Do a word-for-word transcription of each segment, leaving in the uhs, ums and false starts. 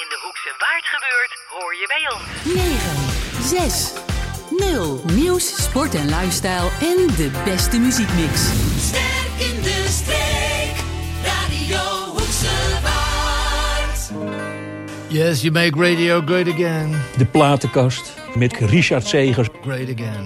in de Hoekse Waard gebeurt, hoor je bij ons. negen zes nul Nieuws, sport en lifestyle en de beste muziekmix. Sterk in de streek, Radio Hoekse Waard. Yes, you make radio great again. De platenkast met Richard Zegers. Great again.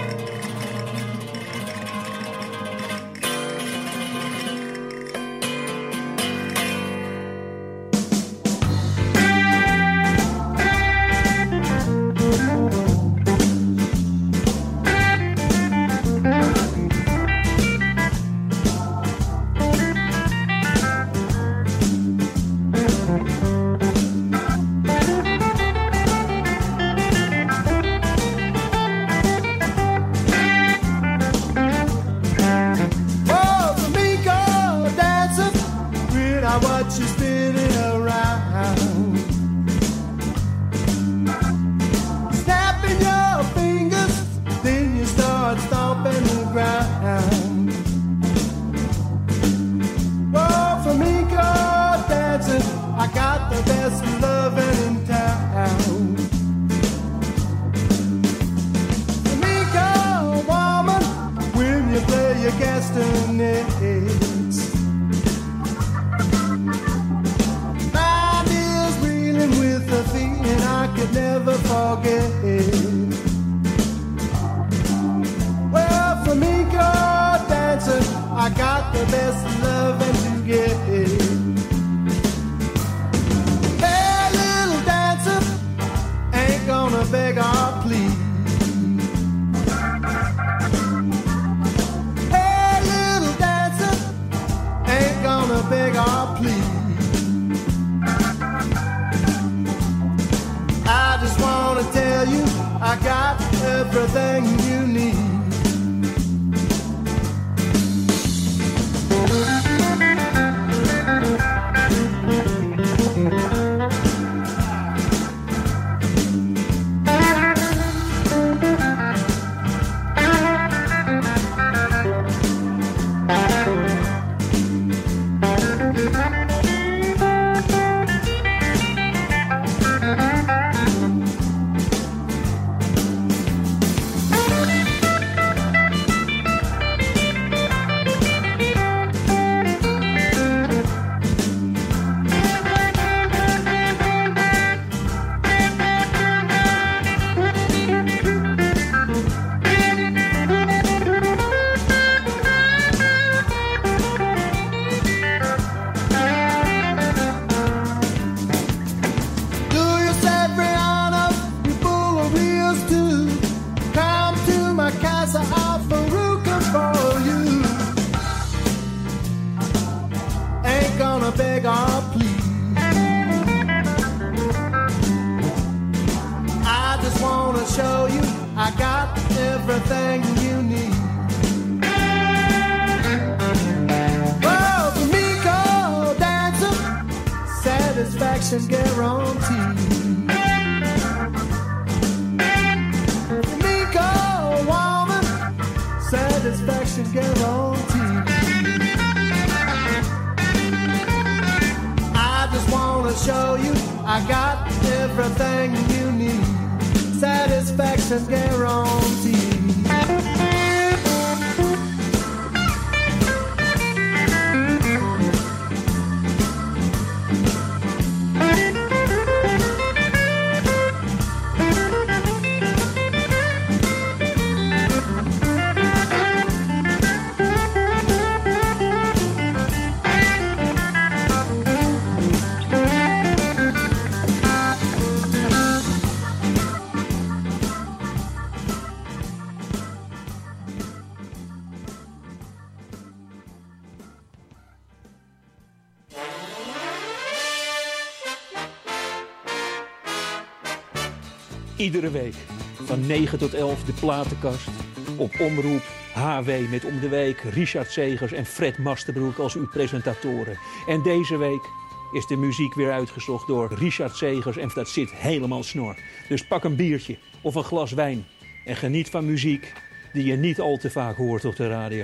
Iedere week van negen tot elf de platenkast. Op Omroep H W met om de week Richard Zegers en Fred Masterbroek als uw presentatoren. En deze week is de muziek weer uitgezocht door Richard Zegers en dat zit helemaal snor. Dus pak een biertje of een glas wijn en geniet van muziek die je niet al te vaak hoort op de radio.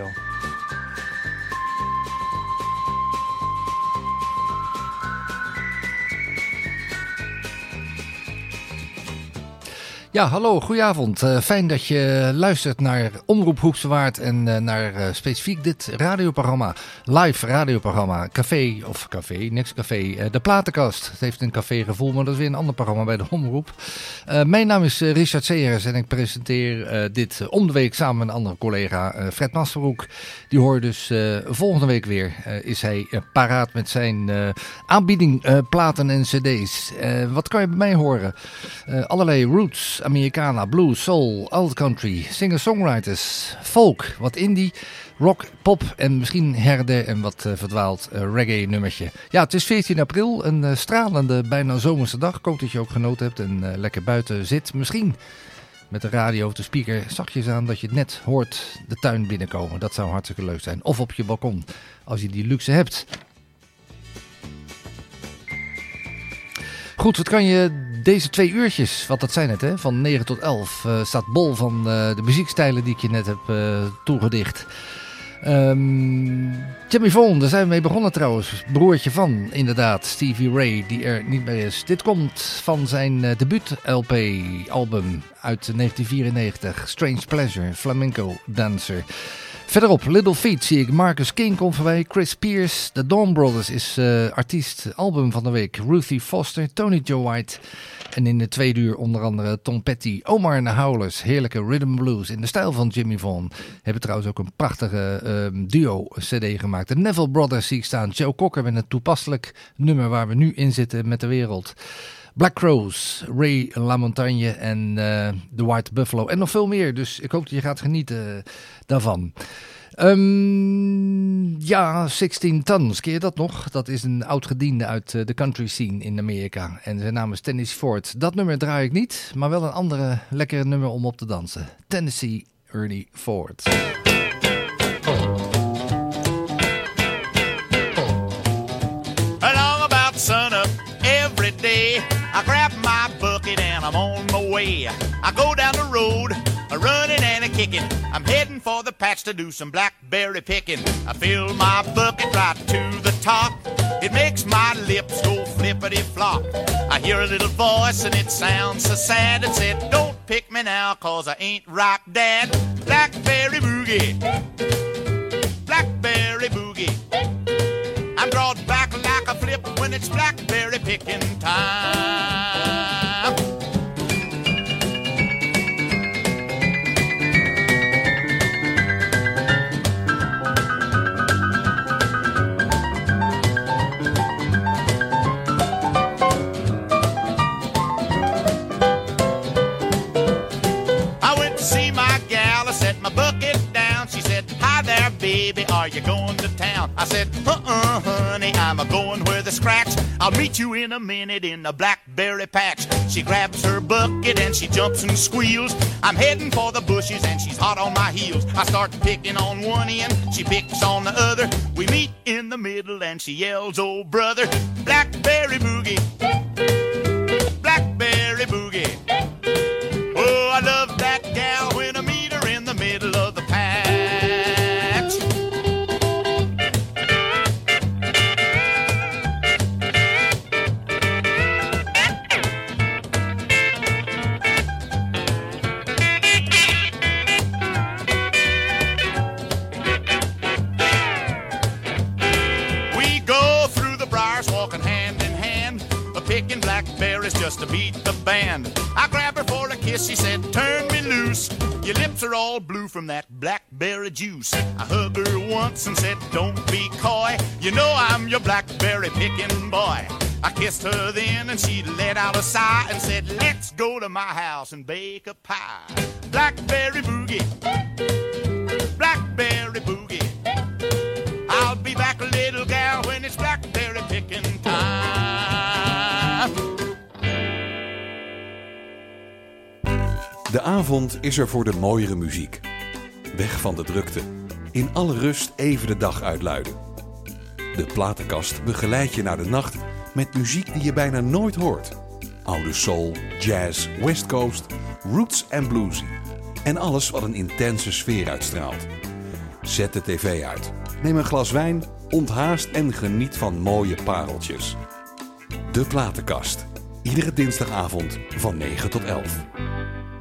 Ja, hallo, goedenavond. Uh, fijn dat je luistert naar Omroep Hoekse Waard en uh, naar uh, specifiek dit radioprogramma, live radioprogramma, café of café, niks café, uh, de Platenkast. Het heeft een cafégevoel, maar dat is weer een ander programma bij de Omroep. Uh, mijn naam is uh, Richard Segers en ik presenteer uh, dit uh, om de week samen met een andere collega, uh, Fred Masterbroek. Die hoor dus uh, volgende week weer. Uh, is hij uh, paraat met zijn uh, aanbieding uh, platen en cd's. Uh, wat kan je bij mij horen? Uh, allerlei roots, Americana, blues, soul, old country, singer-songwriters, folk, wat indie, rock, pop en misschien her en der een wat uh, verdwaald uh, reggae nummertje. Ja, het is veertien april, een uh, stralende, bijna zomerse dag. Ik hoop dat je ook genoten hebt en uh, lekker buiten zit. Misschien met de radio of de speaker zachtjes aan dat je het net hoort de tuin binnenkomen. Dat zou hartstikke leuk zijn. Of op je balkon, als je die luxe hebt. Goed, wat kan je deze twee uurtjes, wat dat zijn het hè, van negen tot elf, uh, staat bol van uh, de muziekstijlen die ik je net heb uh, toegedicht. Um, Jimmy Vaughan, daar zijn we mee begonnen trouwens. Broertje van, inderdaad, Stevie Ray, die er niet meer is. Dit komt van zijn uh, debuut-L P-album uit negentien vierennegentig. Strange Pleasure, Flamenco Dancer. Verderop, Little Feat zie ik Marcus King komt voorbij. Chris Pierce, The Dawn Brothers is uh, artiest, album van de week. Ruthie Foster, Tony Joe White. En in de tweede uur onder andere Tom Petty, Omar en de Howlers. Heerlijke rhythm blues in de stijl van Jimmy Vaughan. Hebben trouwens ook een prachtige uh, duo-cd gemaakt. De Neville Brothers zie ik staan. Joe Cocker met een toepasselijk nummer waar we nu in zitten met de wereld. Black Crowes, Ray LaMontagne en uh, The White Buffalo. En nog veel meer, dus ik hoop dat je gaat genieten daarvan. Um, ja, zestien Tons, ken je dat nog? Dat is een oud-gediende uit uh, de country scene in Amerika. En zijn naam is Tennessee Ford. Dat nummer draai ik niet, maar wel een andere lekkere nummer om op te dansen. Tennessee Ernie Ford. Along about sunup every day, I grab my bucket and I'm on my way. I go down the road, a running and a kicking. I'm heading for the patch to do some blackberry picking. I fill my bucket right to the top. It makes my lips go flippity flop. I hear a little voice and it sounds so sad. It said, don't pick me now cause I ain't ripe, Dad. Blackberry boogie, blackberry boogie. I'm drawed back like a flip when it's blackberry picking time. Baby, are you going to town? I said, uh-uh, honey, I'm a-going where the scratch. I'll meet you in a minute in the blackberry patch. She grabs her bucket and she jumps and squeals. I'm heading for the bushes and she's hot on my heels. I start picking on one end, she picks on the other. We meet in the middle and she yells, oh brother, blackberry boogie, blackberry boogie. Oh, I love that gal when I meet her in the middle of the patch. Picking blackberries just to beat the band. I grab her for a kiss, she said, turn me loose. Your lips are all blue from that blackberry juice. I hugged her once and said, don't be coy. You know I'm your blackberry picking boy. I kissed her then and she let out a sigh and said, let's go to my house and bake a pie. Blackberry boogie, blackberry boogie. I'll be back, little gal, when it's blackberry picking time. De avond is er voor de mooiere muziek. Weg van de drukte. In alle rust even de dag uitluiden. De Platenkast begeleidt je naar de nacht met muziek die je bijna nooit hoort. Oude soul, jazz, west coast, roots en bluesy. En alles wat een intense sfeer uitstraalt. Zet de tv uit. Neem een glas wijn, onthaast en geniet van mooie pareltjes. De Platenkast. Iedere dinsdagavond van negen tot elf.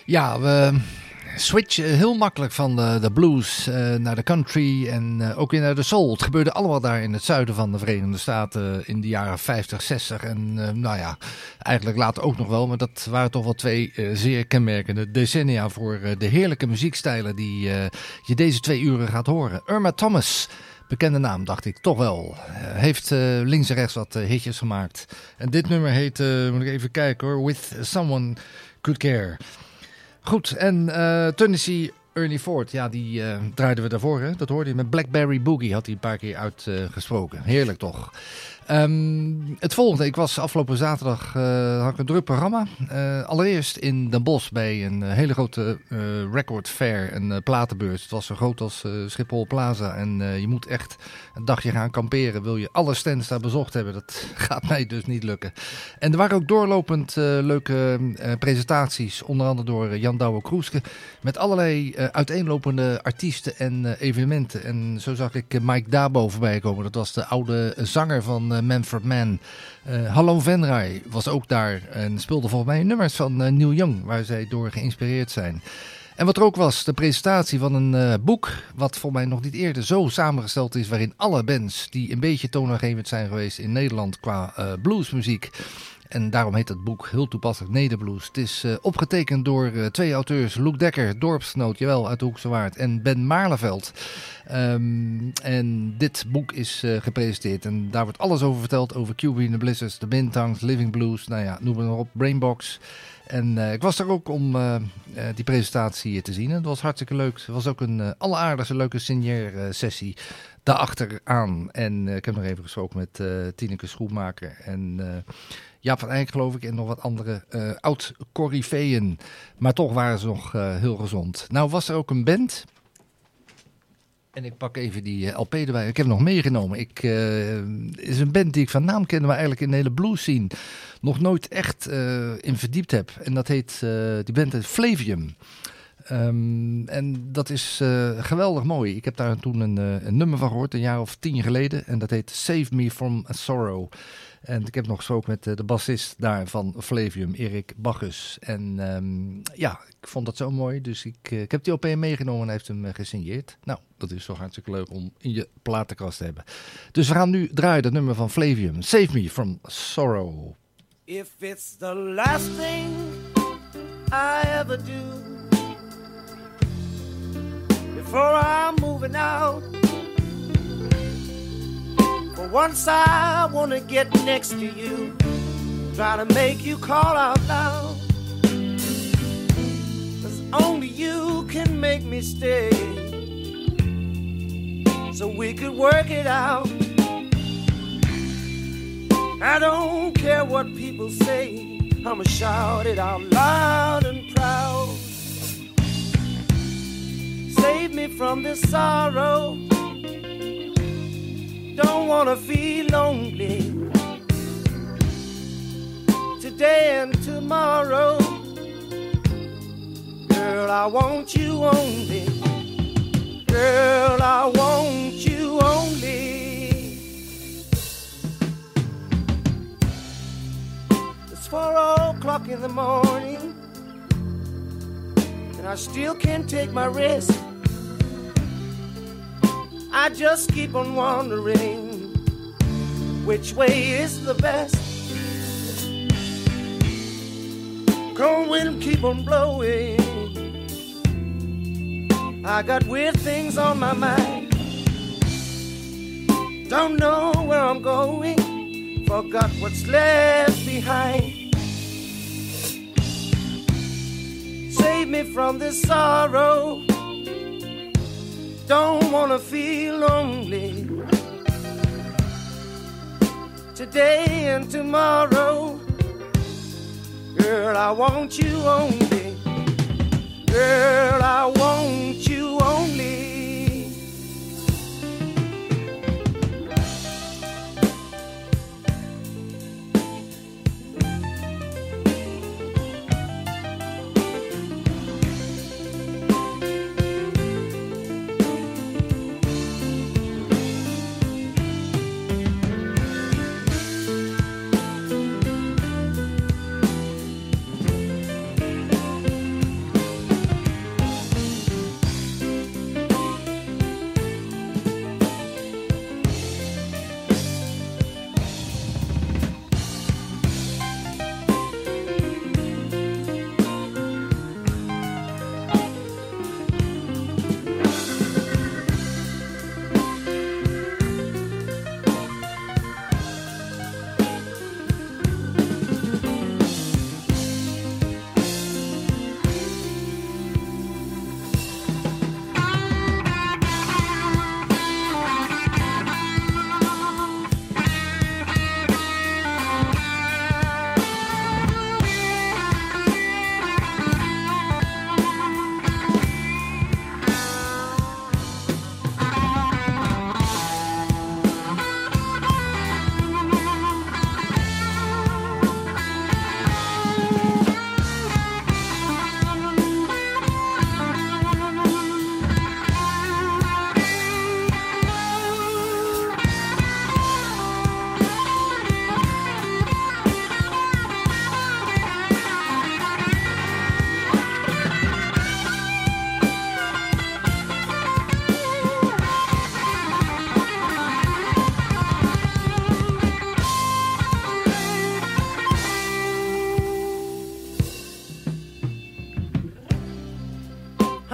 Ja, we switchen heel makkelijk van de, de blues uh, naar de country en uh, ook weer naar de soul. Het gebeurde allemaal daar in het zuiden van de Verenigde Staten in de jaren vijftig, zestig. En uh, nou ja, eigenlijk later ook nog wel. Maar dat waren toch wel twee uh, zeer kenmerkende decennia voor uh, de heerlijke muziekstijlen die uh, je deze twee uren gaat horen. Irma Thomas. Bekende naam, dacht ik, toch wel. Uh, heeft uh, links en rechts wat uh, hitjes gemaakt. En dit nummer heet, uh, moet ik even kijken hoor, With Someone Could Care. Goed, en uh, Tennessee Ernie Ford, ja, die uh, draaiden we daarvoor, hè? Dat hoorde je met Blackberry Boogie, had hij een paar keer uitgesproken. Uh, Heerlijk toch. Um, het volgende, ik was afgelopen zaterdag, uh, had ik een druk programma. Uh, allereerst in Den Bosch bij een uh, hele grote uh, record fair, een uh, platenbeurs. Het was zo groot als uh, Schiphol Plaza en uh, je moet echt een dagje gaan kamperen. Wil je alle stands daar bezocht hebben, dat gaat mij dus niet lukken. En er waren ook doorlopend uh, leuke uh, presentaties, onder andere door uh, Jan Douwe-Kroeske, met allerlei uh, uiteenlopende artiesten en uh, evenementen. En zo zag ik uh, Mike Dabo voorbij komen, dat was de oude uh, zanger van uh, Manfred Mann. Uh, Hallo Venray was ook daar en speelde volgens mij nummers van uh, Neil Young, waar zij door geïnspireerd zijn. En wat er ook was, de presentatie van een uh, boek, wat voor mij nog niet eerder zo samengesteld is, waarin alle bands die een beetje toonaangevend zijn geweest in Nederland qua uh, bluesmuziek. En daarom heet het boek heel toepasselijk Nederblues. Het is uh, opgetekend door uh, twee auteurs, Loek Dekker, dorpsgenoot, jawel, uit de Hoekse Waard, en Ben Maarleveld. Um, en dit boek is uh, gepresenteerd en daar wordt alles over verteld, over Q B and the Blizzards, de Bintangs, Living Blues, nou ja, noem het maar op, Brainbox. En uh, ik was daar ook om uh, uh, die presentatie te zien. Het was hartstikke leuk. Het was ook een uh, alleraardigste leuke signeersessie daarachteraan. En uh, ik heb nog even gesproken met uh, Tineke Schoenmaker en uh, Jaap van Eyck, geloof ik, en nog wat andere uh, oud-corifeeën. Maar toch waren ze nog uh, heel gezond. Nou was er ook een band. En ik pak even die uh, L P erbij. Ik heb hem nog meegenomen. Ik uh, is een band die ik van naam kende, maar eigenlijk in de hele blues scene nog nooit echt uh, in verdiept heb. En dat heet, uh, die band heet Flavium. Um, en dat is uh, geweldig mooi. Ik heb daar toen een, uh, een nummer van gehoord, een jaar of tien geleden. En dat heet Save Me From a Sorrow. En ik heb nog gesproken met uh, de bassist daar van Flavium, Erik Bacchus. En um, ja, ik vond dat zo mooi. Dus ik, uh, ik heb die O P meegenomen en hij heeft hem uh, gesigneerd. Nou, dat is toch hartstikke leuk om in je platenkast te hebben. Dus we gaan nu draaien dat nummer van Flavium. Save Me From Sorrow. If it's the last thing I ever do before I'm moving out, for once I wanna get next to you, try to make you call out loud, 'cause only you can make me stay, so we could work it out. I don't care what people say, I'ma shout it out loud and proud. Save me from this sorrow, don't wanna feel lonely today and tomorrow. Girl, I want you only. Girl, I want you only. It's four o'clock in the morning and I still can't take my rest. I just keep on wondering which way is the best. Cold wind keep on blowing, I got weird things on my mind. Don't know where I'm going, forgot what's left behind. Save me from this sorrow, don't wanna feel lonely today and tomorrow. Girl, I want you only. Girl, I want you only.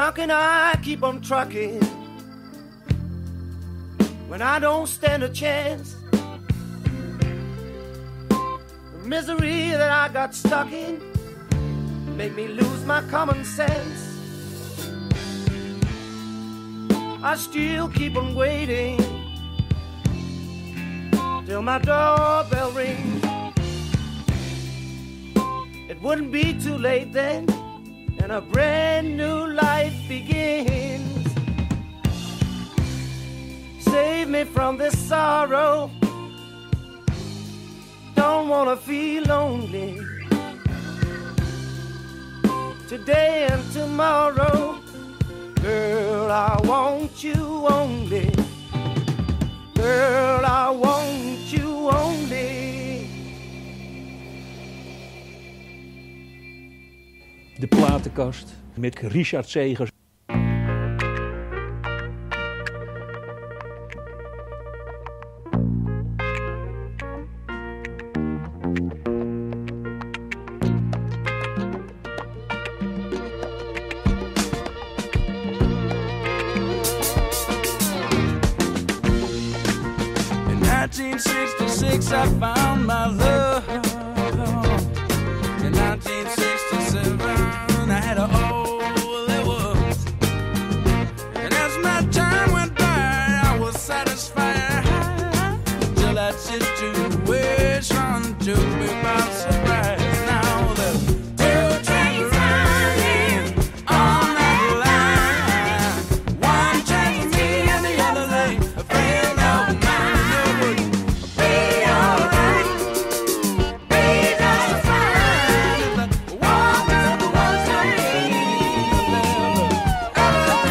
How can I keep on trucking when I don't stand a chance? The misery that I got stuck in make me lose my common sense. I still keep on waiting till my doorbell rings. It wouldn't be too late then, and a brand new life begins. Save me from this sorrow, don't wanna feel lonely. Today and tomorrow, girl, I want you only. Girl, I want you only. De platenkast met Richard Zegers. nineteen sixty-six I found my love. In nineteen sixty-seven I had a all it was. And as my time went by I was satisfied till that situation took me by surprise. Now the two trains running on that line, one train for me and the other lane. A friend of mine would be alright, be just fine. One man, one train, never ever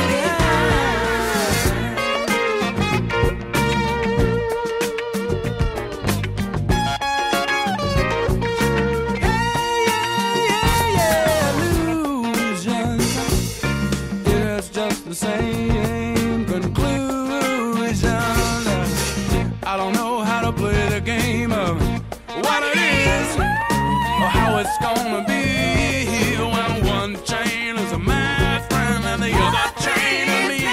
illusion. It's just the same conclusion. I don't know how to play the game of what it is or how it's gonna be when one chain is my friend and the other chain is me.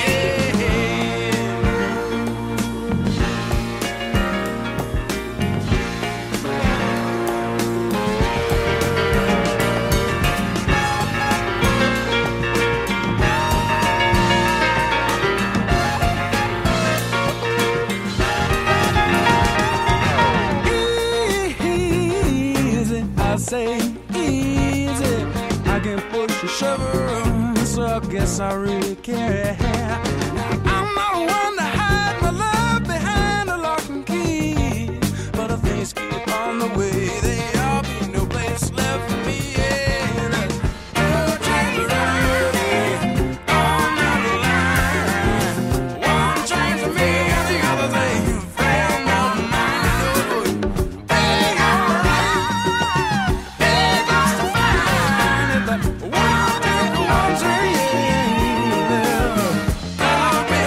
Easy, I say easy. I can push a shovel, so I guess I really care. I'm not one to hide my love behind a lock and key, but if things keep on the way they are, be no place left for me. Yeah, two trains running on that line, one train for me and the other thing. A friend of mine would be alright, be just fine. If that one train, one train, never be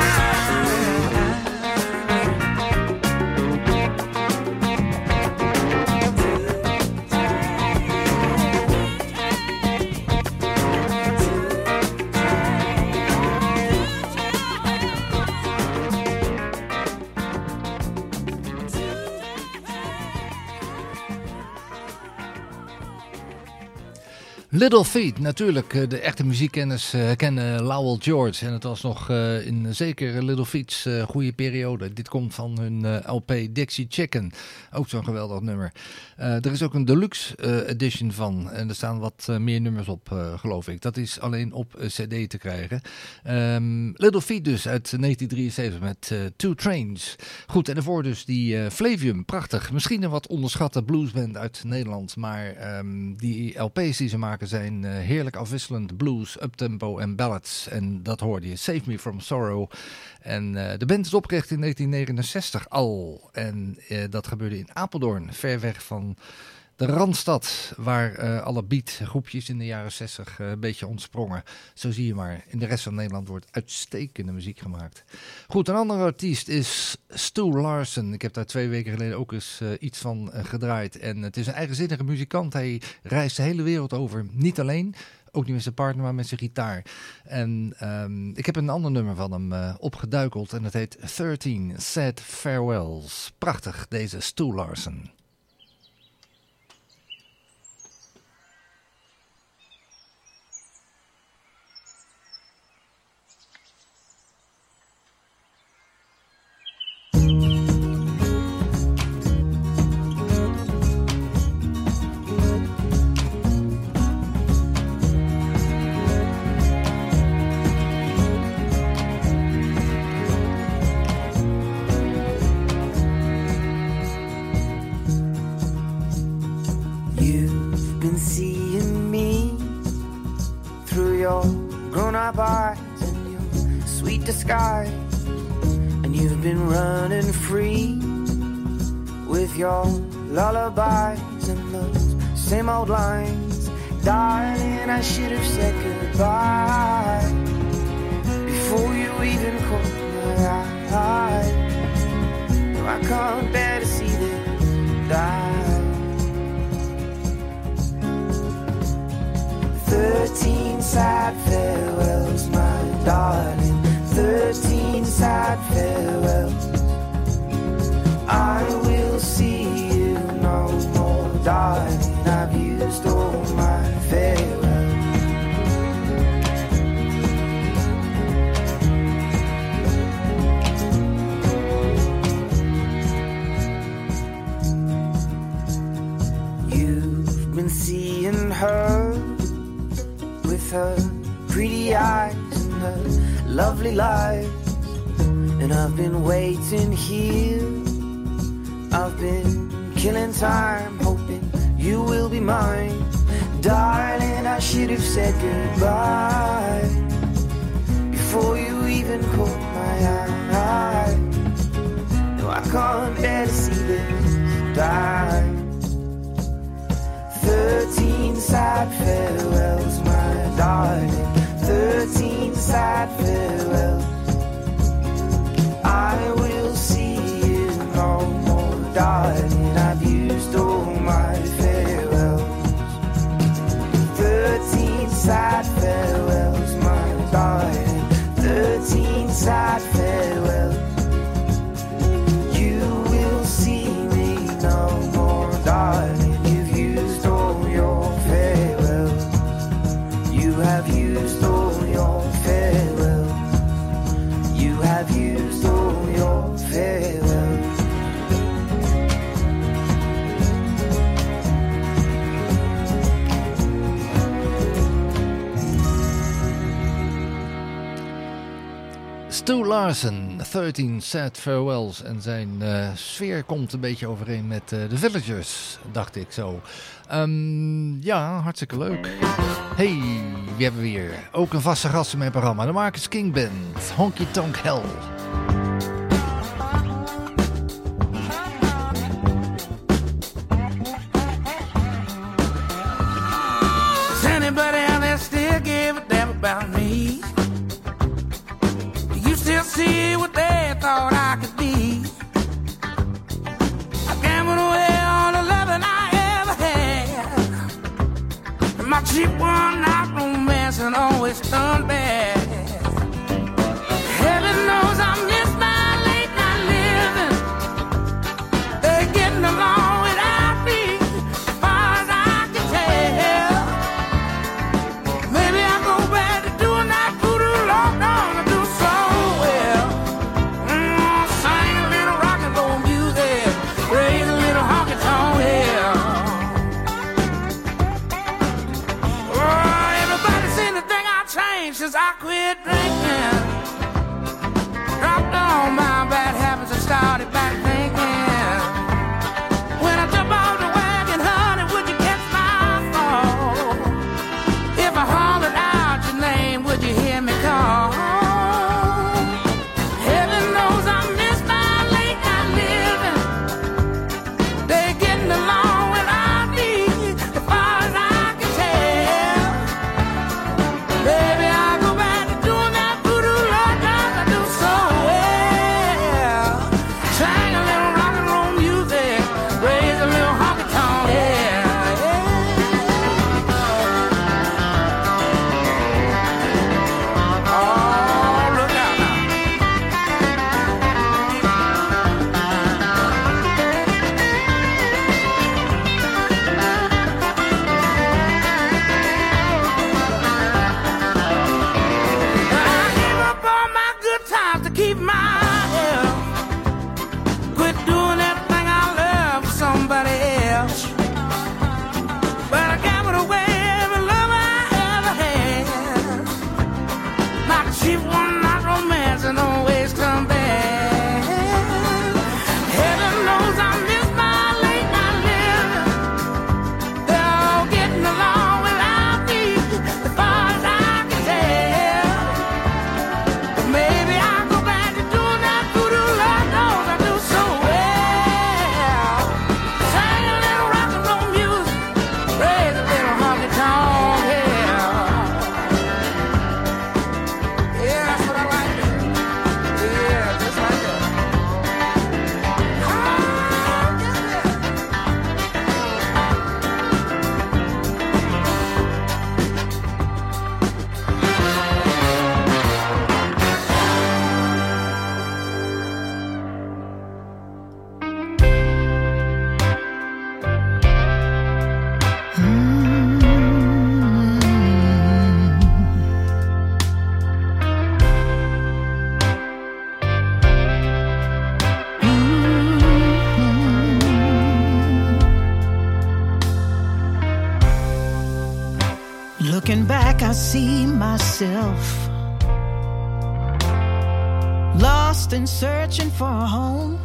Little Feat, natuurlijk. eh, De echte muziekkenners eh, kennen Lowell George. En het was nog eh, in zeker Little Feat's eh, goede periode. Dit komt van hun eh, L P Dixie Chicken. Ook zo'n geweldig nummer. Eh, er is ook een deluxe eh, edition van. En er staan wat eh, meer nummers op, eh, geloof ik. Dat is alleen op eh, cd te krijgen. Ehm, Little Feat dus uit negentien drieënzeventig met eh, Two Trains. Goed, en daarvoor dus die eh, Flavium. Prachtig. Misschien een wat onderschatte bluesband uit Nederland. Maar ehm, die L P's die ze maken zijn eh, heerlijk afwisselend. Blues, uptempo en ballads. En dat hoorde je. Save Me From Sorrow. En eh, de band is opgericht in negentien negenenzestig al. En eh, dat gebeurde in Apeldoorn. Ver weg van de Randstad. Waar eh, alle beatgroepjes in de jaren zestig eh, een beetje ontsprongen. Zo zie je maar. In de rest van Nederland wordt uitstekende muziek gemaakt. Goed, een andere artiest is Stu Larsen. Ik heb daar twee weken geleden ook eens uh, iets van uh, gedraaid. En het is een eigenzinnige muzikant. Hij reist de hele wereld over. Niet alleen. Ook niet met zijn partner, maar met zijn gitaar. En um, ik heb een ander nummer van hem uh, opgeduikeld. En dat heet thirteen Sad Farewells. Prachtig, deze Stu Larsen. Disguise, and you've been running free with your lullabies and those same old lines. Darling, I should have said goodbye before you even caught my eye. No, I can't bear to see them die. Thirteen sad farewells, my darling. Thirteen sad farewells. I will see you no more, darling. I've used all my farewells. You've been seeing her with her pretty eyes and her lovely life, and I've been waiting here. I've been killing time, hoping you will be mine. Darling, I should have said goodbye before you even caught my eye. No, I can't bear to see this die. Thirteen sad farewells, my darling. Thirteen sad farewells. I will see you no more, darling. I've used all my farewells. Thirteen sad farewells, my darling. Thirteen sad farewells. You will see me no more, darling. You've used all your farewells. You have used all your farewells. You have used all your farewells. Stu Larsen, thirteen Sad Farewells. En zijn uh, sfeer komt een beetje overeen met uh, de Villagers, dacht ik zo. Um, ja, hartstikke leuk. Hey, wie hebben we weer? Ook een vaste gast in mijn programma. De Marcus King Band, Honky Tonk Hell. Does anybody out there still give a damn about me? Do you still see what they thought I could be? I gambled away all the loving I ever had. My cheap one night romance and always turned bad. Heaven knows I miss my late night living. They're getting along without me, as far as I can tell. Maybe I'll go back to doing that voodoo locked on and do so well. Mm, sing a little rock and roll music, raise a little honky tonk hell. Since I quit drinking, dropped all my bad habits and started back thinking. When I jump off the wagon, honey, would you catch my fall? If I hollered out your name, would you hear me call? Heaven knows I miss my late night living. They're getting along without me, as far as I can tell. Baby, I go back to doing that. back, I see myself lost and searching for a home,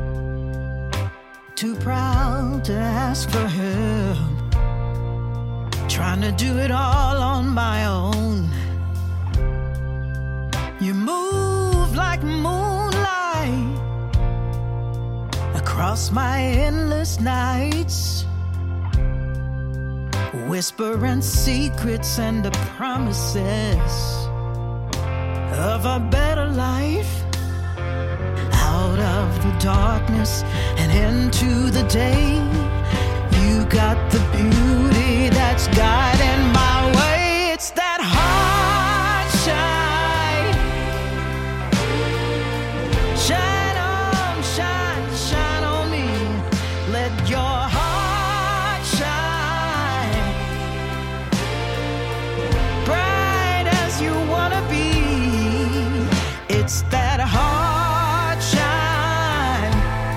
too proud to ask for help, trying to do it all on my own. You move like moonlight across my endless nights, whispering secrets and the promises of a better life. Out of the darkness and into the day, you got the beauty that's guiding my way. It's that heart shine. Shine on, shine, shine on me. Let your heart shine bright as you wanna be. It's that heart shine.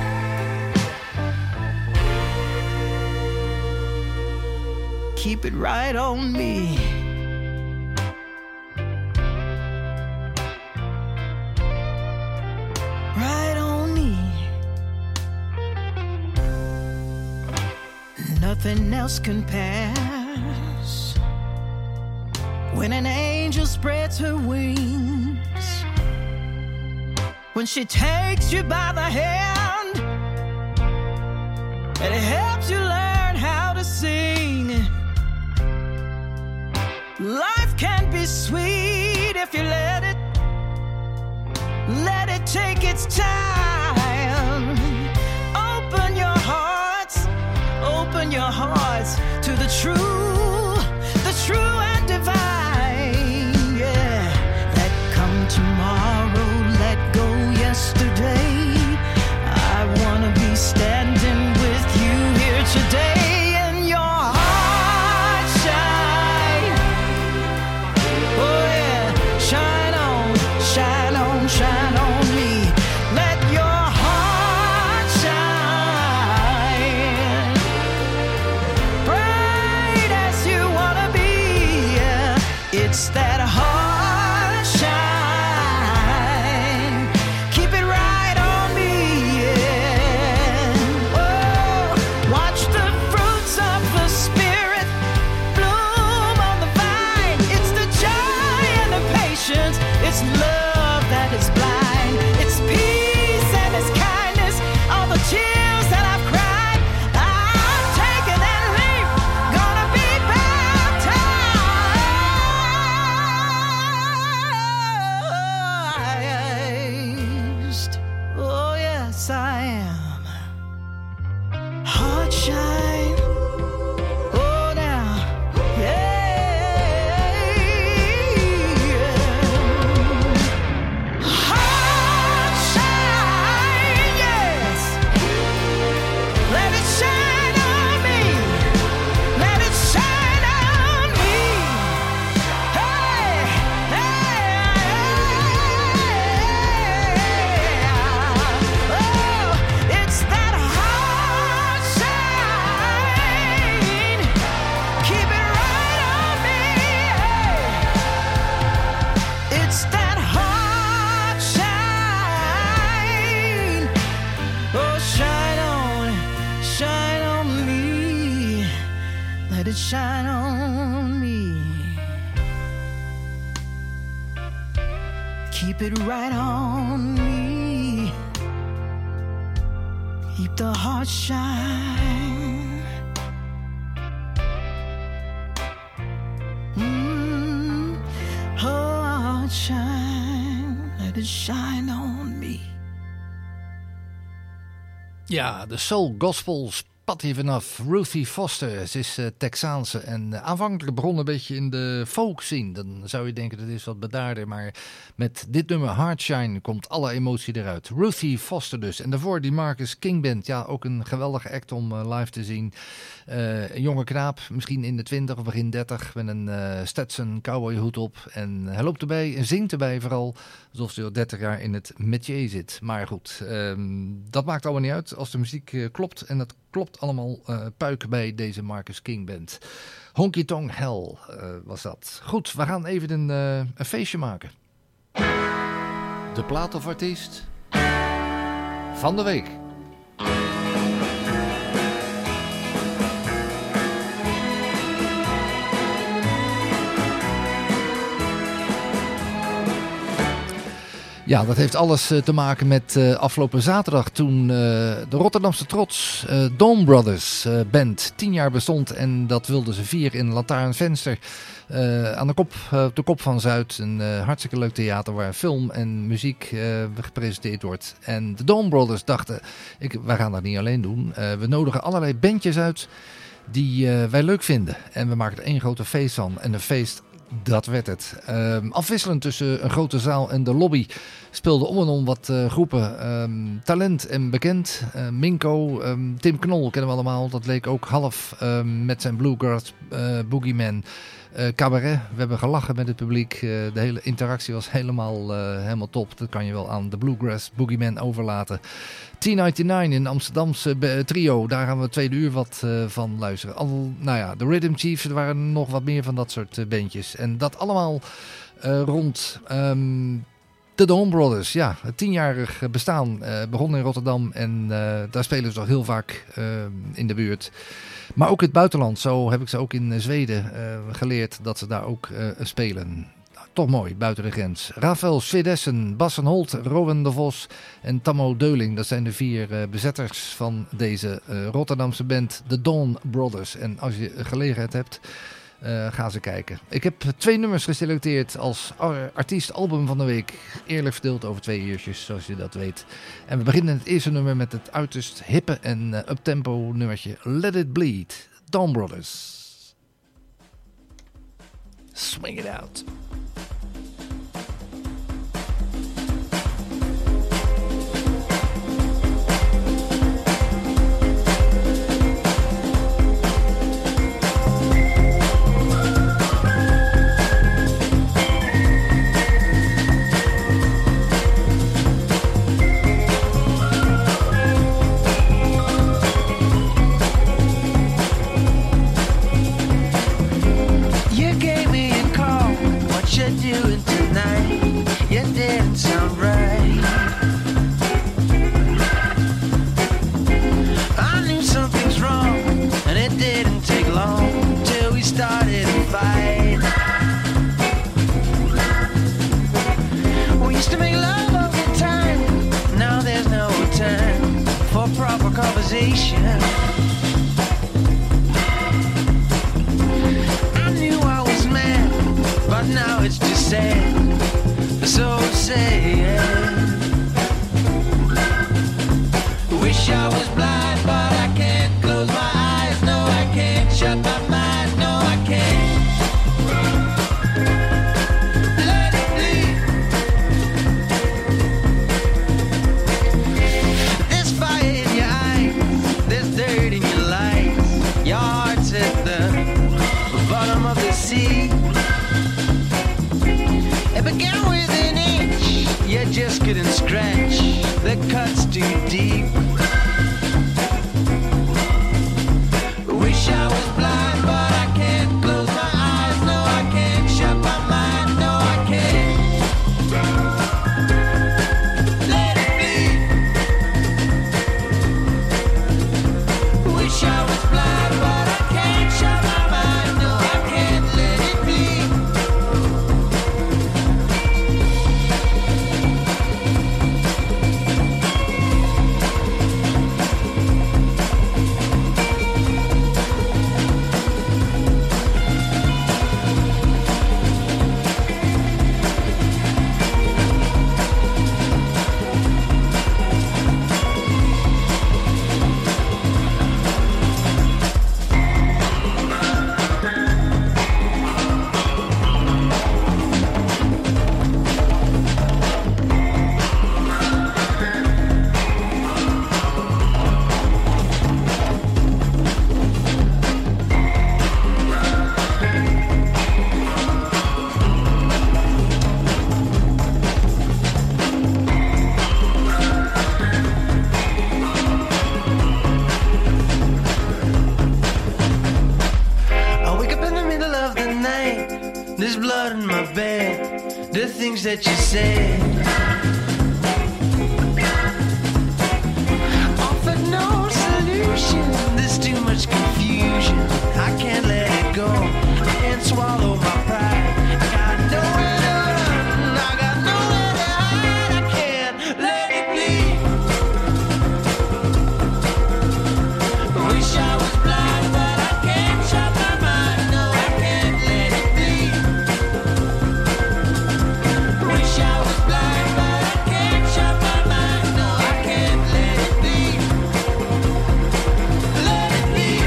Keep it right on me. Right on me. Nothing else compares when an angel spreads her wings, when she takes you by the hand and it helps you learn how to sing. Life can be sweet if you let it, let it take its time. Open your hearts, open your hearts to the true, the true and divine. Yeah, let come tomorrow, let go yesterday. I wanna be standing with you here today. In your heart shine. Oh yeah, shine on, shine on, shine on me. Let your heart shine bright as you wanna be. Yeah, it's that heart shine. Keep it right on me. Yeah. Whoa. Watch the fruits of the spirit bloom on the vine. It's the joy and the patience. It's love that is blind. It's peace and it's kindness. All the tears that I've cried, I'm taking that leap. Gonna be baptized. Oh yes, I am. Heart shine. Oh now, yeah. Heart shine, yes. Let it shine on me. Let it shine on me. Hey, hey, oh, it's that heart shine. Keep it right on me. It's that heart shine. Oh, shine on, shine on me. Let it shine on me. Keep it right on me. Keep the heart shine. Mm. Oh, heart shine. Let it shine on me. Ja, de soul gospel spat hier vanaf. Ruthie Foster, ze is uh, Texaanse en uh, aanvankelijk begon een beetje in de folk scene. Dan zou je denken dat is wat bedaarder, maar met dit nummer Heartshine komt alle emotie eruit. Ruthie Foster dus. En daarvoor die Marcus King Band, ja ook een geweldige act om uh, live te zien. Uh, een jonge knaap, misschien in de twintig of begin dertig, met een uh, Stetson cowboyhoed op. En hij loopt erbij en zingt erbij vooral, alsof hij al dertig jaar in het métier zit. Maar goed, um, dat maakt allemaal niet uit als de muziek uh, klopt en dat klopt allemaal uh, puik bij deze Marcus King Band. Honky Tonk Hell uh, was dat. Goed, we gaan even een, uh, een feestje maken. De plaat of artiest van de week. Ja, dat heeft alles uh, te maken met uh, afgelopen zaterdag toen uh, de Rotterdamse trots uh, Dawn Brothers uh, Band tien jaar bestond. En dat wilden ze vieren in Lantaarnvenster uh, aan de kop, uh, op de kop van Zuid. Een uh, hartstikke leuk theater waar film en muziek uh, gepresenteerd wordt. En de Dawn Brothers dachten, ik, wij gaan dat niet alleen doen. Uh, we nodigen allerlei bandjes uit die uh, wij leuk vinden. En we maken er één grote feest van. En een feest... Dat werd het. Um, afwisselend tussen een grote zaal en de lobby speelden om en om wat uh, groepen. Um, talent en bekend. Uh, Minko, um, Tim Knol kennen we allemaal. Dat leek ook half um, met zijn Bluegrass uh, Boogeyman. Uh, cabaret, we hebben gelachen met het publiek. Uh, de hele interactie was helemaal, uh, helemaal top. Dat kan je wel aan de Bluegrass Boogeyman overlaten. T negenennegentig in Amsterdamse uh, trio. Daar gaan we het tweede uur wat uh, van luisteren. Al, nou ja, de Rhythm Chiefs, er waren nog wat meer van dat soort uh, bandjes. En dat allemaal uh, rond um, de Dawn Brothers. Ja, het tienjarig bestaan uh, begon in Rotterdam. En uh, daar spelen ze toch heel vaak uh, in de buurt. Maar ook in het buitenland. Zo heb ik ze ook in Zweden uh, geleerd dat ze daar ook uh, spelen. Toch mooi, buiten de grens. Rafael Swedessen, Bas van Holt, Rowan de Vos en Tammo Deuling. Dat zijn de vier uh, bezetters van deze uh, Rotterdamse band, de Dawn Brothers. En als je gelegenheid hebt, uh, ga ze kijken. Ik heb twee nummers geselecteerd als artiest album van de week. Eerlijk verdeeld over twee uurtjes, zoals je dat weet. En we beginnen het eerste nummer met het uiterst hippe en uh, uptempo nummertje Let It Bleed. Dawn Brothers. Swing it out. I knew I was mad, but now it's just sad, so sad. Wish I was blind, but I can't close my eyes. No, I can't shut my mind. No, I can't. Let it bleed. There's fire in your eyes, there's dirt in your life. Your heart's at the bottom of the sea. It began with an inch, you just couldn't scratch. The cut's too deep. Wish I was blind, but I can't close my eyes. No, I can't shut my mind. No, I can't. Let it bleed. Wish I was blind, but I can't shut my mind. No, I can't. Let it bleed. blood in my bed, the things that you said. Offered no solution, there's too much confusion. I can't let it go, I can't swallow my pride. I got nowhere to run, I got nowhere to hide. I can't let it bleed. Wish I was blind, but I can't shut my mind. No, I can't let it bleed. Wish I was blind, but I can't shut my mind. No, I can't let it bleed. Let it bleed.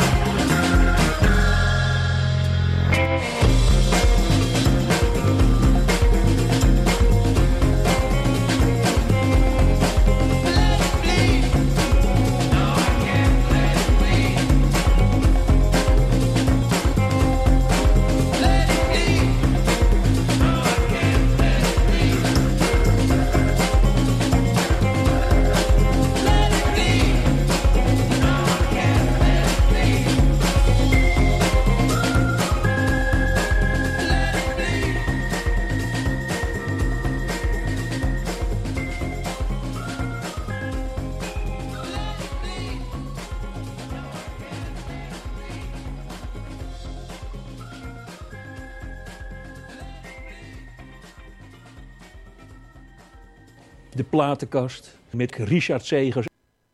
De platenkast met Richard Zegers.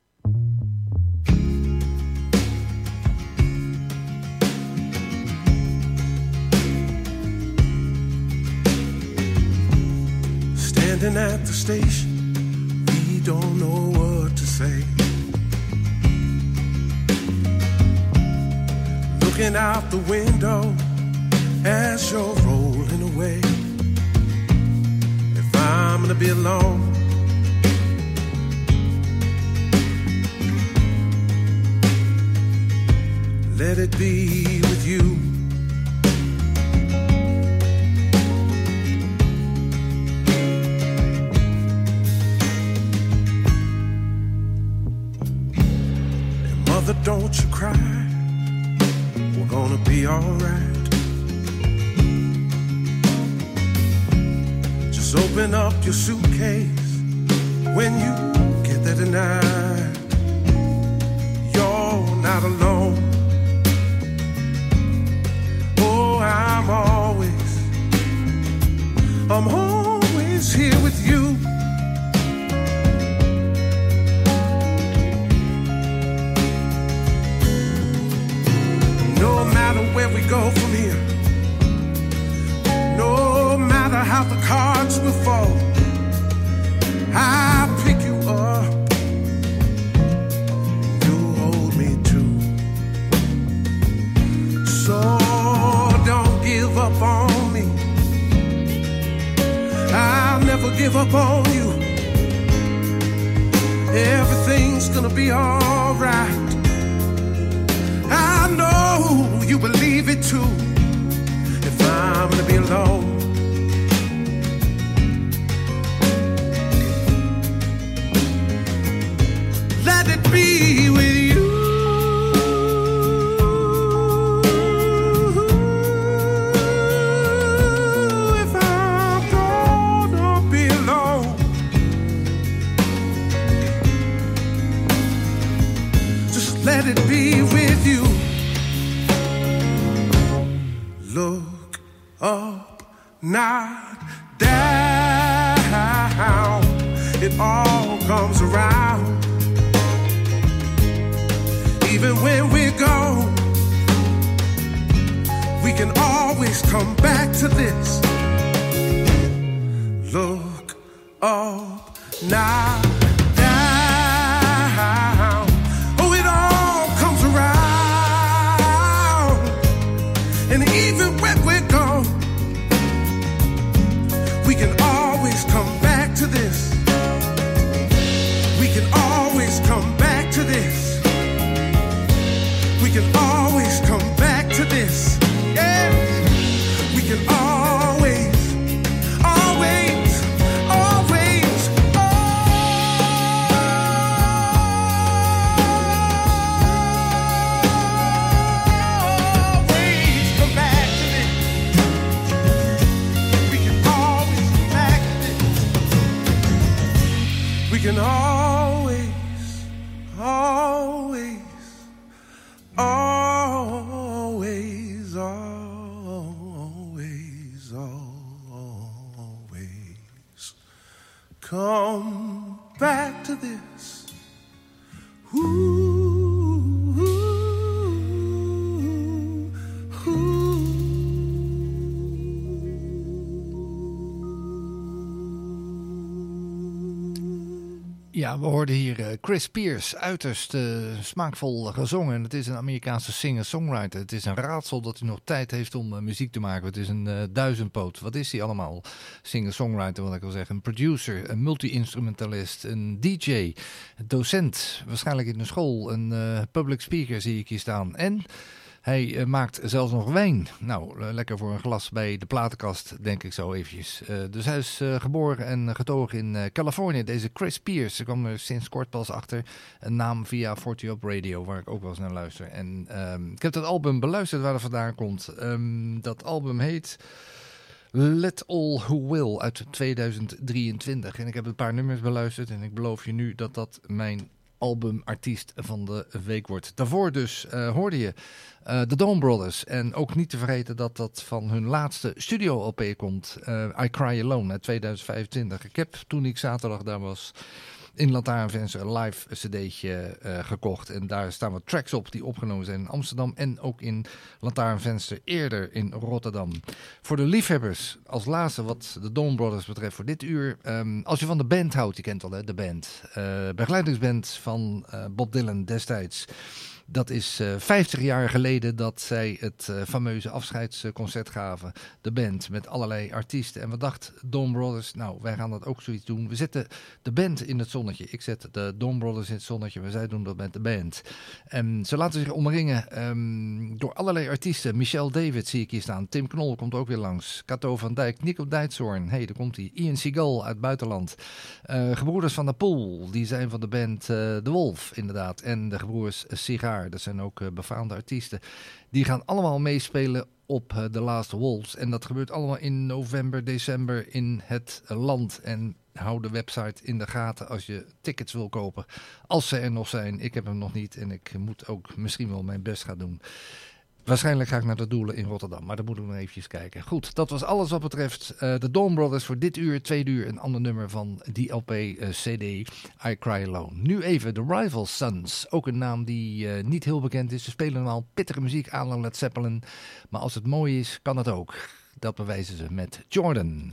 Standing at the station, we don't know what to say. Looking out the window as you're rolling away. If I'm gonna be alone, let it be with you. And mother, don't you cry, we're gonna be alright. Just open up your suitcase when you get there tonight. You're not alone. I'm always, I'm always here with you. No matter where we go from here, no matter how the cards will fall, I'll pick you up, you'll hold me too. So give up on me, I'll never give up on you. Everything's gonna be alright. I know you believe it too. If I'm gonna be alone, let it be with you. Let it be with you. Look up, not down. It all comes around. Even when we're gone, we can always come back to this. Look up, not down. Oh, it all comes around. And even when we're gone, we can always come back to this. We can always come back to this. We can always come back to this. Yeah. We can always, always, always, always come back to this. can always, always, always, always, always come back to this. Ooh. Ja, we hoorden hier uh, Chris Pierce, uiterst uh, smaakvol gezongen. Het is een Amerikaanse singer-songwriter. Het is een raadsel dat hij nog tijd heeft om uh, muziek te maken. Het is een uh, duizendpoot. Wat is hij allemaal? Singer-songwriter, wat ik wil zeggen. Een producer, een multi-instrumentalist, een D J, een docent. Waarschijnlijk in een school, een uh, public speaker zie ik hier staan. En hij uh, maakt zelfs nog wijn. Nou, uh, lekker voor een glas bij de platenkast, denk ik zo eventjes. Uh, dus hij is uh, geboren en getogen in uh, Californië. Deze Chris Pierce, er kwam er sinds kort pas achter. Een naam via forty Up Radio, waar ik ook wel eens naar luister. En um, ik heb dat album beluisterd waar het vandaan komt. Um, dat album heet Let All Who Will uit tweeduizend drieëntwintig. En ik heb een paar nummers beluisterd en ik beloof je nu dat dat mijn albumartiest van de week wordt. Daarvoor dus uh, hoorde je uh, de Dawn Brothers. En ook niet te vergeten dat dat van hun laatste studio-L P komt. Uh, I Cry Alone uit tweeduizend vijfentwintig. Ik heb toen ik zaterdag daar was in Lantaarnvenster een live cd'tje uh, gekocht. En daar staan wat tracks op die opgenomen zijn in Amsterdam en ook in Lantaarnvenster eerder in Rotterdam. Voor de liefhebbers, als laatste wat de Dawn Brothers betreft voor dit uur. Um, als je van de band houdt, je kent al hè, de band. Uh, begeleidingsband van uh, Bob Dylan destijds. Dat is uh, vijftig jaar geleden dat zij het uh, fameuze afscheidsconcert gaven. De band met allerlei artiesten. En we dachten, Dawn Brothers, nou wij gaan dat ook zoiets doen. We zetten de band in het zonnetje. Ik zet de Dawn Brothers in het zonnetje, maar zij doen dat met de band. En ze laten zich omringen um, door allerlei artiesten. Michelle David zie ik hier staan. Tim Knol komt ook weer langs. Cato van Dijk, Nico Dijkshoorn. Hé, hey, daar komt hij. Ian Seagal uit het buitenland. Uh, gebroeders van der Poel, die zijn van de band uh, De Wolf inderdaad. En de gebroers Sigaar. Dat zijn ook uh, befaamde artiesten. Die gaan allemaal meespelen op uh, The Last Waltz. En dat gebeurt allemaal in november, december in het uh, land. En hou de website in de gaten als je tickets wil kopen. Als ze er nog zijn. Ik heb hem nog niet en ik moet ook misschien wel mijn best gaan doen. Waarschijnlijk ga ik naar de Doelen in Rotterdam, maar daar moeten we nog eventjes kijken. Goed, dat was alles wat betreft uh, de Dawn Brothers voor dit uur, tweede uur. Een ander nummer van die L P uh, C D, I Cry Alone. Nu even The Rival Sons, ook een naam die uh, niet heel bekend is. Ze spelen normaal pittige muziek aan la Led Zeppelin, maar als het mooi is, kan het ook. Dat bewijzen ze met Jordan.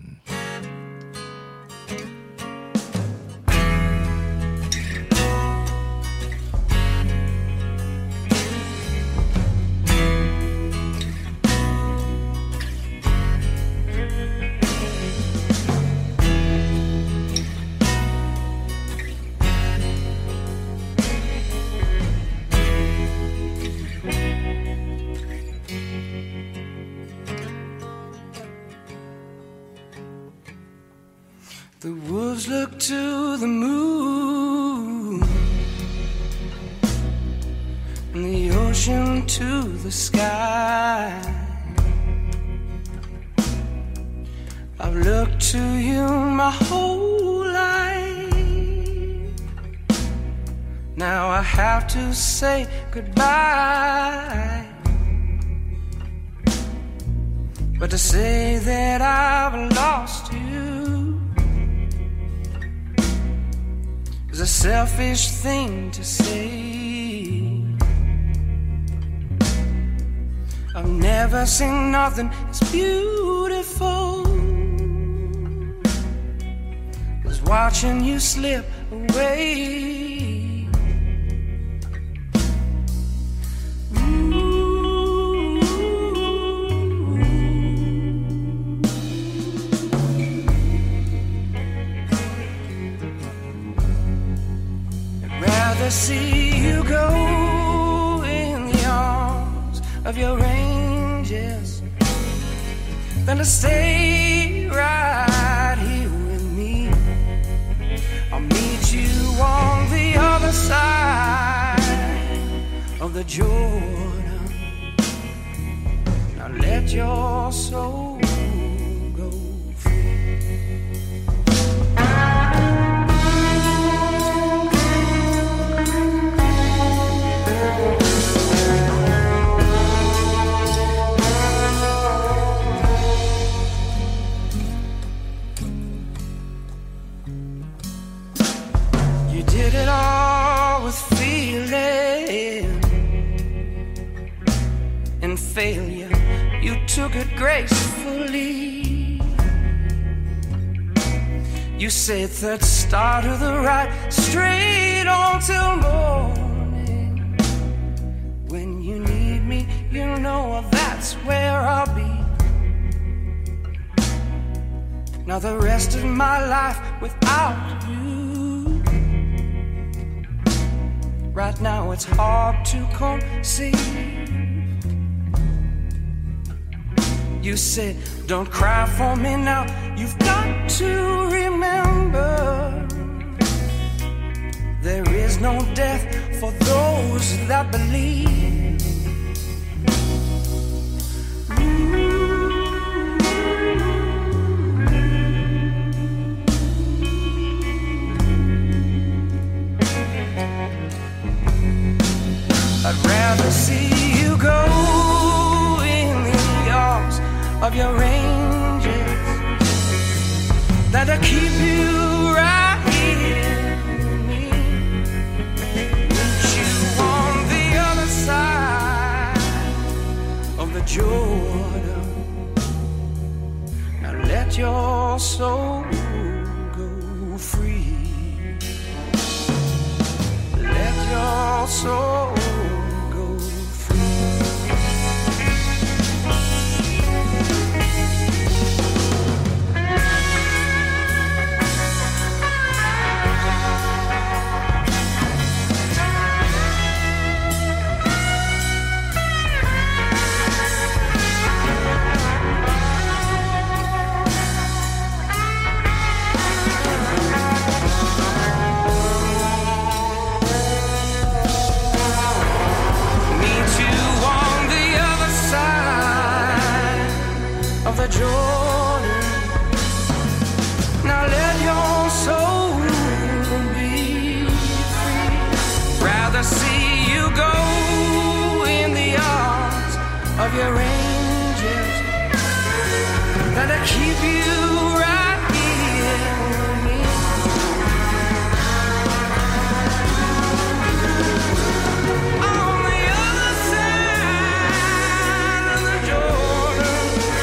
The wolves look to the moon and the ocean to the sky. I've looked to you my whole life. Now I have to say goodbye. But to say that I've lost you is a selfish thing to say. I've never seen nothing as beautiful as watching you slip away. See you go in the arms of your angels than to stay right here with me. I'll meet you on the other side of the Jordan. Now let your soul go free. it gracefully. You said that start of the ride straight on till morning. When you need me, you know that's where I'll be. Now the rest of my life without you, right now it's hard to conceive. You said, don't cry for me now. You've got to remember, there is no death for those that believe. I'd rather see you go in the arms of your angels than to keep you right here with me. Meet you on the other side of the Jordan. Now let your soul go free. Let your soul the Jordan. Now let your soul be free. Rather see you go in the arms of your angels than to keep you right here with me. On the other side of the Jordan.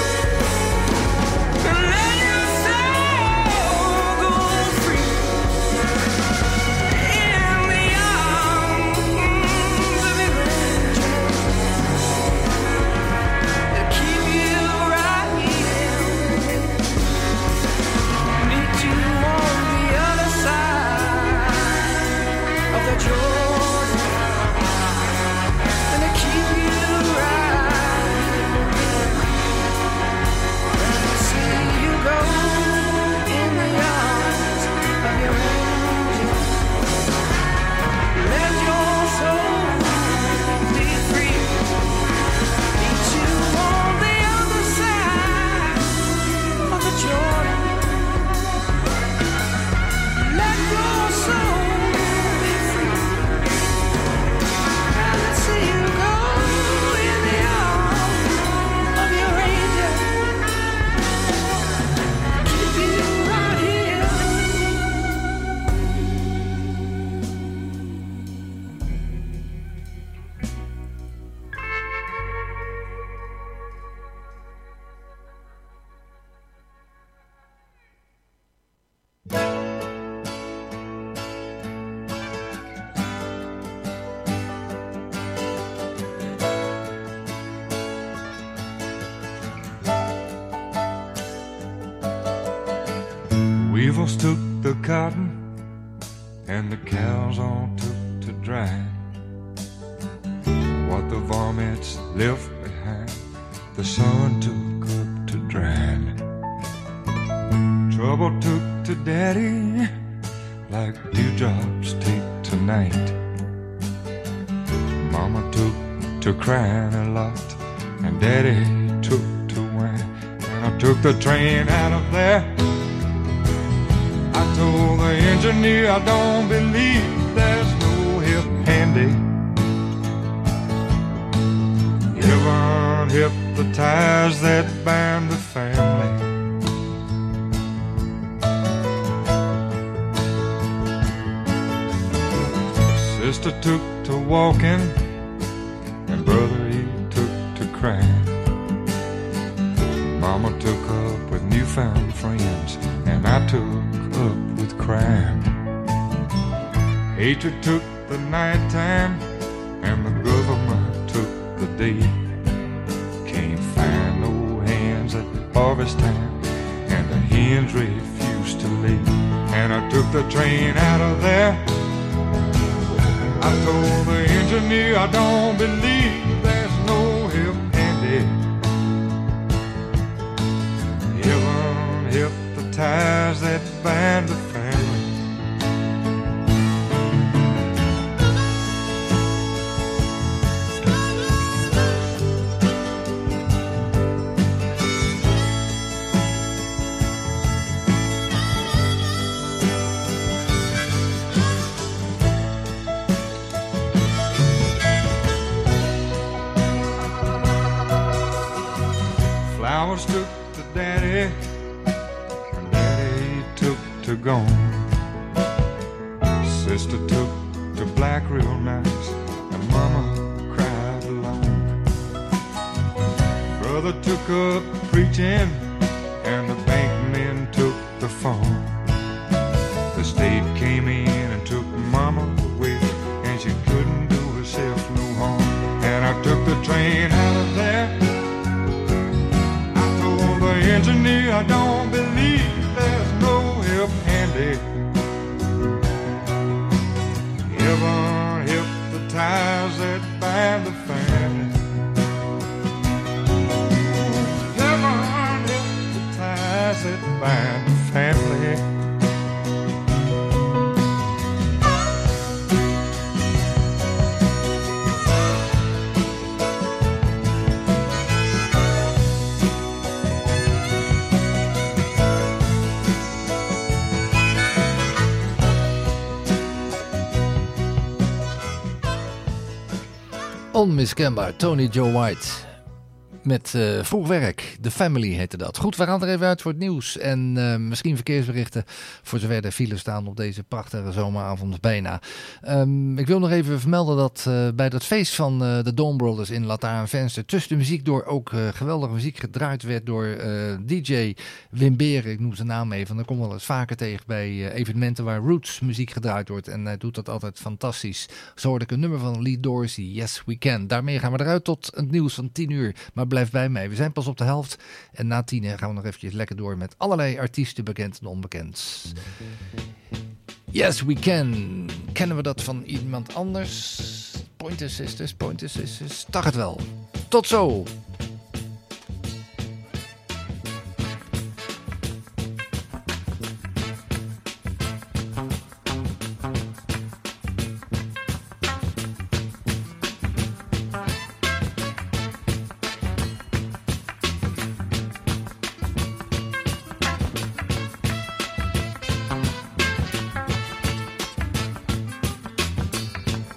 Weevils took the cotton and the cows all took to dry. What the varmints left behind, the sun took up to dry. Trouble took to daddy like dewdrops take to night. Mama took to crying a lot and daddy took to wine. And I took the train out of there. I told the engineer I don't believe there's no help handy. Heaven help the ties that bind the family. Sister took to walking and brother he took to crying. newfound friends, and I took up with crime. Hatred took the nighttime, and the government took the day. Can't find no hands at harvest time, and the hens refused to lay. And I took the train out of there. I told the engineer I don't believe there's no help handy. Heaven help the ties that bind the family. Flowers took to daddy, and daddy took to gone. Sister took to black real nice, and mama cried alone. Brother took up preaching, and the bank men took the phone. The state came in and took mama away, and she couldn't do herself no harm. And I took the train out of there. The engineer, I don't believe there's no help handy. Heaven help the ties that bind the family. Heaven help the ties that bind the family. Onmiskenbaar, Tony Joe White. Met uh, vroeg werk. The Family heette dat. Goed, we gaan er even uit voor het nieuws. En uh, misschien verkeersberichten voor zover er files staan op deze prachtige zomeravond bijna. Um, ik wil nog even vermelden dat uh, bij dat feest van uh, de Dawn Brothers in Latarenvenster tussen de muziek door ook uh, geweldige muziek gedraaid werd door uh, D J Wim Beren. Ik noem zijn naam even. Dat kom wel eens vaker tegen bij uh, evenementen waar roots muziek gedraaid wordt. En hij doet dat altijd fantastisch. Zo hoorde ik een nummer van Lee Dorsey, Yes We Can. Daarmee gaan we eruit tot het nieuws van tien uur. Maar blijf bij mij. We zijn pas op de helft. En na tien gaan we nog eventjes lekker door met allerlei artiesten, bekend en onbekend. Yes, We Can. Kennen we dat van iemand anders? Pointer Sisters, Pointer Sisters. Dacht het wel. Tot zo.